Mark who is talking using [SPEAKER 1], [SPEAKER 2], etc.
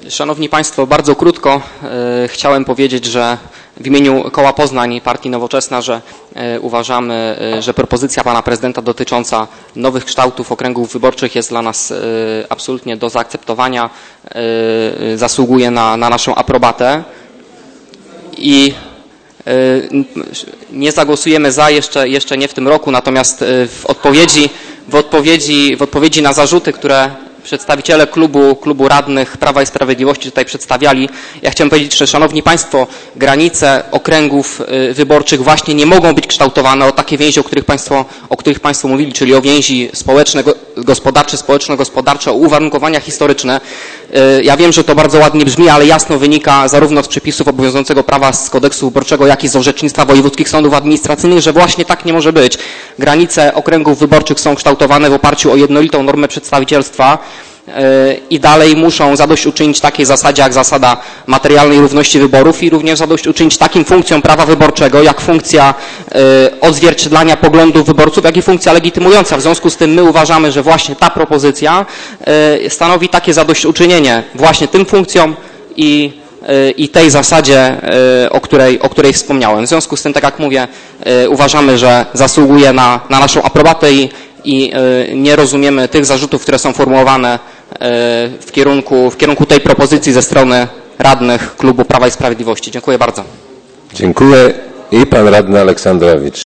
[SPEAKER 1] Szanowni Państwo, bardzo krótko chciałem powiedzieć, że w imieniu Koła Poznań Partii Nowoczesna, że uważamy, że propozycja pana prezydenta dotycząca nowych kształtów okręgów wyborczych jest dla nas absolutnie do zaakceptowania, zasługuje na naszą aprobatę i nie zagłosujemy za jeszcze nie w tym roku, natomiast w odpowiedzi na zarzuty, które przedstawiciele klubu radnych Prawa i Sprawiedliwości tutaj przedstawiali, ja chciałem powiedzieć, że szanowni Państwo, granice okręgów wyborczych właśnie nie mogą być kształtowane o takie więzi, o których Państwo mówili, czyli o więzi społeczno-gospodarcze, społeczno-gospodarcze, o uwarunkowania historyczne. Ja wiem, że to bardzo ładnie brzmi, ale jasno wynika zarówno z przepisów obowiązującego prawa, z kodeksu wyborczego, jak i z orzecznictwa wojewódzkich sądów administracyjnych, że właśnie tak nie może być. Granice okręgów wyborczych są kształtowane w oparciu o jednolitą normę przedstawicielstwa i dalej muszą zadośćuczynić takiej zasadzie jak zasada materialnej równości wyborów i również zadośćuczynić takim funkcjom prawa wyborczego jak funkcja odzwierciedlania poglądów wyborców, jak i funkcja legitymująca. W związku z tym my uważamy, że właśnie ta propozycja stanowi takie zadośćuczynienie właśnie tym funkcjom i tej zasadzie, o której wspomniałem. W związku z tym, tak jak mówię, uważamy, że zasługuje na naszą aprobatę i nie rozumiemy tych zarzutów, które są formułowane w kierunku tej propozycji ze strony radnych klubu Prawa i Sprawiedliwości. Dziękuję bardzo.
[SPEAKER 2] Dziękuję. I pan radny Aleksandrowicz.